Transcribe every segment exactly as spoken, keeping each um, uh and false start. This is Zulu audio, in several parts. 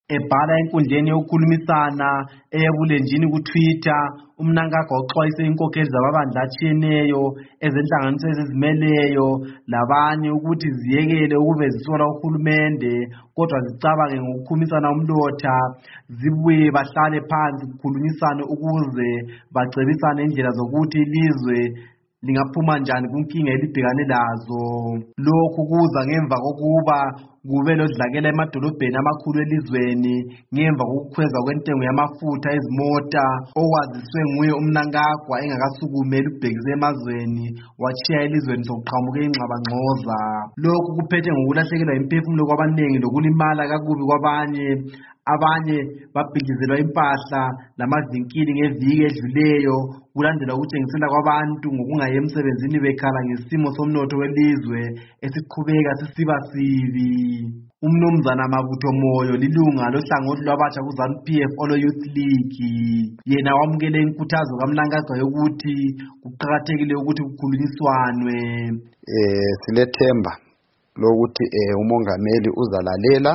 Ebhala enkundleni yokukhulumisana eyebulenjini ku-Twitter, uMnangagwa uxwayise inkokheli zamabandla atshiyeneyo ezenhlanganiso ezizimeleyo labanye ukuthi ziyekele ukube zisola uhulumende kodwa zicabange ngokukhumisana umlotha, zibuye bahlale phansi kukhulunyisane ukuze bacebisane indlela zokuthi ilizwe lingaphuma njani kunkinga elibhekane lazo. Lokhu kuza ngemva kokuba kube lodlakela emadolobheni amakhulu elizweni ngemva kokukhweza kwentengo yamafutha ezimota okwaziswe nguye uMnangagwa engakasukumeli ubhekise emazweni wachiya elizweni sokuqhamuke ingxabangxoza. Lokhu kuphethe ngokulahlekelwa imphefumulo kwabanengi lokulimala kakubi kwabanye. Abanye babhikizelwa impahla lamazinkili ngeviki edluleyo kulandela ukutshengisela kwabantu ngokungayi emsebenzini bekhala ngesimo somnotho welizwe esiqhubeka sisiba sibi. Umnumzana Mabutho Moyo lilunga lohlangothi lwabatsha kuZANU-P F Olo Youth League. Yena wamukele inkuthazo kaMnangagwa yokuthi kuqhakathekile ukuthi kukhulunyiswanwe. Eh silethemba lokuthi eh umongameli uzalalela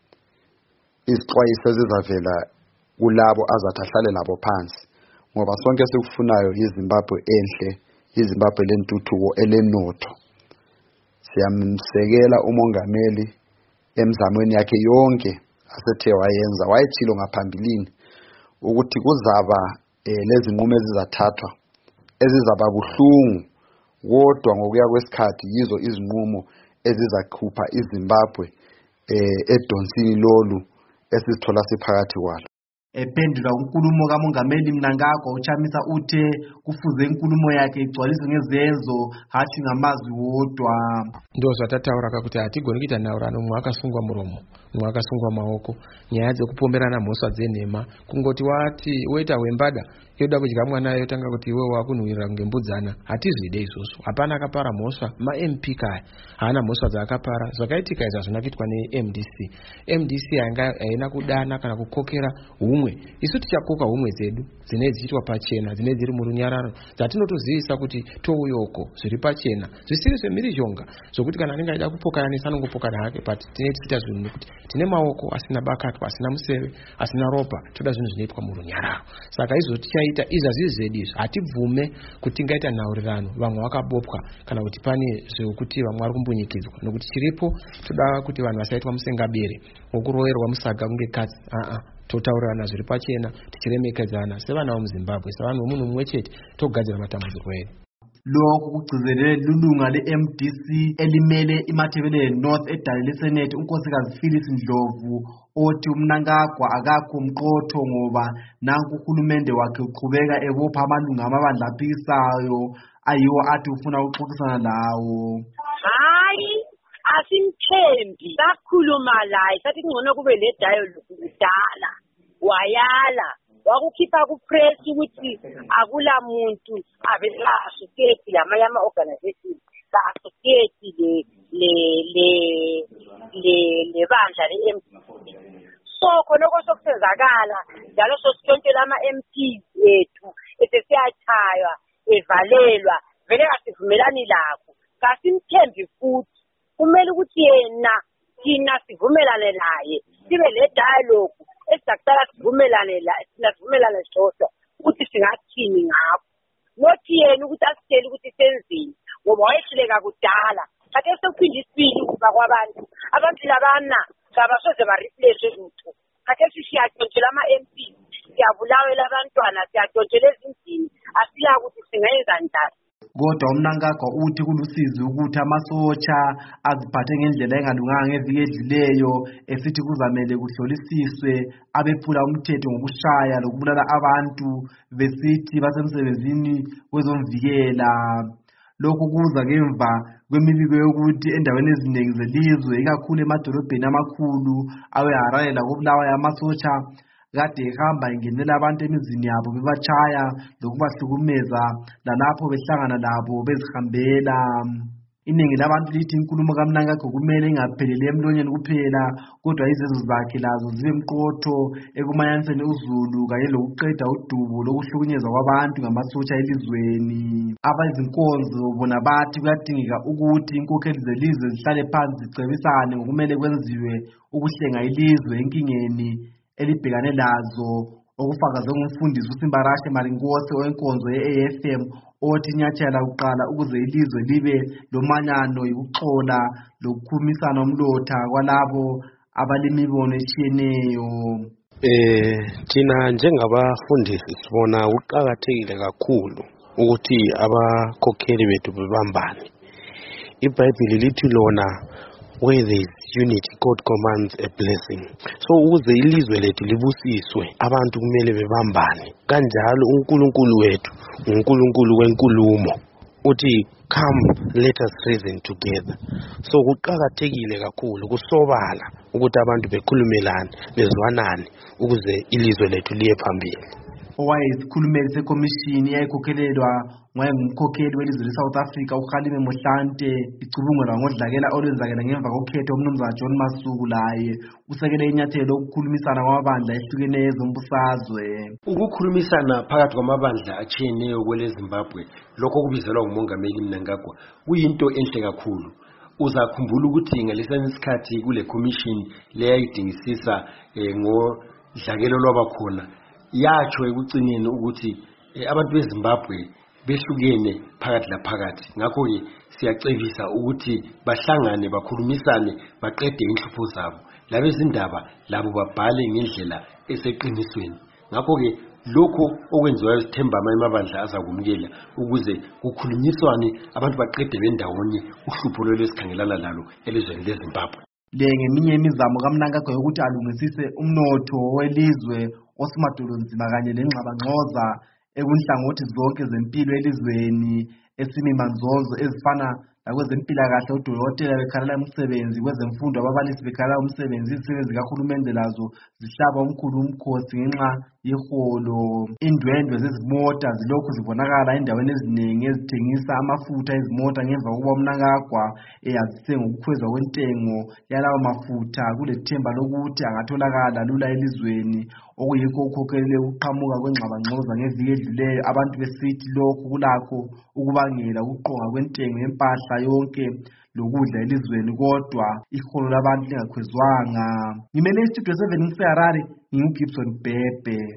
isixwayiso ezizavela kulabo azathi ahlale labo phansi ngoba sonke sikufunayo iZimbabwe enhle, iZimbabwe lentuthuko elenotho. Siyamsekela umongameli emzamweni yakhe yonke asethe wayenza. Wayethilo ngaphambilini ukuthi kuzaba eh, lezi nqumo ezizathathwa ezizaba buhlungu kodwa ngokuya kwesikhathi yizo izinqumo ezizakhupha iZimbabwe eh, edonsini lolu esithola siphakathi kwalo. Ephendula unkulumo kamongameli Mnangagwa uchamisa uthe kufuze inkulumo yakhe igcwaliswe ngezenzo hathi ngamazwi wodwa. Ndo zvatataura kakuti hatigoni kuita nhaurano mumwe akasungwa muromo mumwe akasungwa maoko. Nyaya dzekupomberana mhosva dzenhema kungoti wati woita wembada yoda kudya mwana yotanga kuti iwe wakunhuhwirira kunge mbudzana hatizvide izvozvo. Hapana akapara mhosva. Ma-M P kaya haana mhosva dzaakapara. Zvakaitika izvi hazvina kuitwa ne-M D C. M D C haina kudana kana kukokera humwe. Isu tichakoka humwe dzedu dzine dzichitwa pachena dzine dziri murunyararo dzatinotozivisa kuti touyoko zviri pachena zvisiri zvemhirizhonga zvokuti kana anenge aida kupokananisa anongopokana hake but tine tichita zvinhu nekuti tine maoko asina bakatwa asina museve asina ropa toda zvinhu zvinoitwa murunyararo. Saka izvo tichaita izvi hazvisi zvedu izvi. Hatibvume kuti tingaita nhaurirano vamwe vakabopwa kana kuti pane zvekuti vamwe vari kumbunyikidzwa nokuti chiripo toda kuti vanhu vasaitwa musengabere wokuroverwa musaga kunge katsi. a totaurirana zviri pachena tichiremekedzana sevana vemuZimbabwe sevanhu vomunhu mumwe chete togadzira matambudziko edu. Lokhu kugcizelele lulunga le-M D C elimele iMatabeleland North edale leSenate unkosikazi Phyllis Ndlovu othi uMnangagwa akakho mqotho ngoba nanku uhulumende wakhe uqhubeka ebopha amalunga amabandla aphikisayo ayiwo athi ufuna ukuxoxisana lawo. Hayi asimthembi sakhuluma laye sathi ngcono kube le dialogue kudala wayala wakukhipha ku-press ukuthi akula muntu avela associate lamanye ama-organization ka-associate le le le le lebandla le-M D C. So khonoko sokusenzakala njalo sositshontshela ama-M Ps ethu esesiyachaywa evalelwa vele kasivumelani lakho kasimthembi futhi. Kumele ukuthi yena thina sivumelane naye sibe le dialogue esizaqala sivumelane la sivumelane sodwa ukuthi singathini ngakho nothi yena ukuthi asitshele ukuthi senzini ngoba wayehluleka kudala ake sekuphinde isibili ukuba kwabantu abantu labana kabasoze ba-replace lutho ake sishiyatshontshela ama-M P siyabulawela abantwana siyatshontshela ezindlini asilazi ukuthi singayenza njani. Kodwa uMnangagwa uthi kulusizi ukuthi amasotsha aziphathe ngendlela engalunganga ngeviki edluleyo esithi kuzamele kuhlolisiswe abephula umthetho ngokushaya lokubulala abantu besithi basemsebenzini wezomvikela. Lokhu kuza ngemva kwemibiko yokuthi endaweni eziningi zelizwe ikakhulu emadolobheni amakhulu aweHarare lakoBulawayo amasotsha kade ehamba ingenela abantu emizini yabo bebachaya lokubahlukumeza lalapho behlangana labo bezihambela. Iningi labantu lithi inkulumo kaMnangagwa kumele ingapheleli emlonyeni kuphela kodwa izenzo zakhe lazo zibe mqotho ekumanyaniseni uZulu kanye lokuqeda udubo lokuhlukunyezwa kwabantu ngamasotsha elizweni. Abezinkonzo bona bathi kuyadingeka ukuthi inkokheli zelizwe zihlale phansi zicebisane ngokumele kwenziwe ukuhlenga ilizwe enkingeni elibhekane lazo, okufakazwe ngumfundisi uSimbarashe Marinkosi owenkonzo ye-A F M othi inyathela lokuqala ukuze ilizwe libe lomanyano yikuxola lokukhulumisana umlotha kwalabo abalimibono etshiyeneyo. Eh thina njengabafundisi sibona kuqhakathekile kakhulu ukuthi abakhokheli bethu bebambane. iBhayibheli lithi lona where there is unity God commands a blessing. So ukuze ilizwe lethu libusiswe abantu kumele bebambane. Kanjalo uNkulunkulu wethu uNkulunkulu wenkulumo uthi come let us reason together. So kuqhakathekile kakhulu kusobala ukuthi abantu bekhulumelane bezwanane ukuze ilizwe lethu liye phambili. Owayesikhulumeli sekhomishini eyayikhokhelelwa ngumkhokheli welizwe leSouth Africa uKhalime Mohlante icubungulwa ngodlakela olwenzakala ngemva kokhetho umnumzana John Masuku laye usekele inyathelo lokukhulumisana kwamabandla ehlukeneyo ezombusazwe. Ukukhulumisana phakathi kwamabandla atshiyeneyo kweleZimbabwe lokho kubizelwa ngumongameli Mnangagwa kuyinto enhle kakhulu. Uzakhumbula ukuthi ngalesani isikhathi kule commission leyayidingisisa ngodlakelo lwabakhona yatsho ekucineni ukuthi abantu beZimbabwe behlukene phakathi laphakathi. Ngakho ke siyacebisa ukuthi bahlangane bakhulumisane baqede inhlupho zabo. Labezindaba labo babhale ngendlela eseqinisweni. Ngakho ke lokho okwenziwayo sithemba amabandla azakumukela ukuze kukhulunyiswane abantu baqede bendawonye uhlupho lwesikhangelana lalo elizweni leZimbabwe. Le ngeminye imizamo kaMnangagwa yokuthi alungisise umnotho welizwe osimadolonzima kanye lengxabangxoza ekunhlangothi zonke zempilo elizweni esimimanzozo ezifana nakwezempilakahle odokotela bekhalela umsebenzi, kwezemfundo ababalisi bekhalela umsebenzi, izisebenzi zikahulumende lazo zihlaba umkhulu umkhosi ngenxa yeholo. Indwendwe zezimota zilokhu zibonakala endaweni eziningi ezithengisa amafutha ezimota ngemva kokuba uMnangagwa eyazise ngokukhwezwa kwentengo yalawo mafutha kulethemba lokuthi angatholakala lula elizweni, okuyikho ukukhokhelele ukuqhamuka kwengxabangxoza ngeviki edluleyo abantu besithi lokhu kulakho ukubangela ukuqonga kwentengo yempahla yonke lokudla elizweni kodwa iholo labantu lingakhwezwanga. Ngimele istudio seven ngiseHarare, nginguGibson Bhebhe.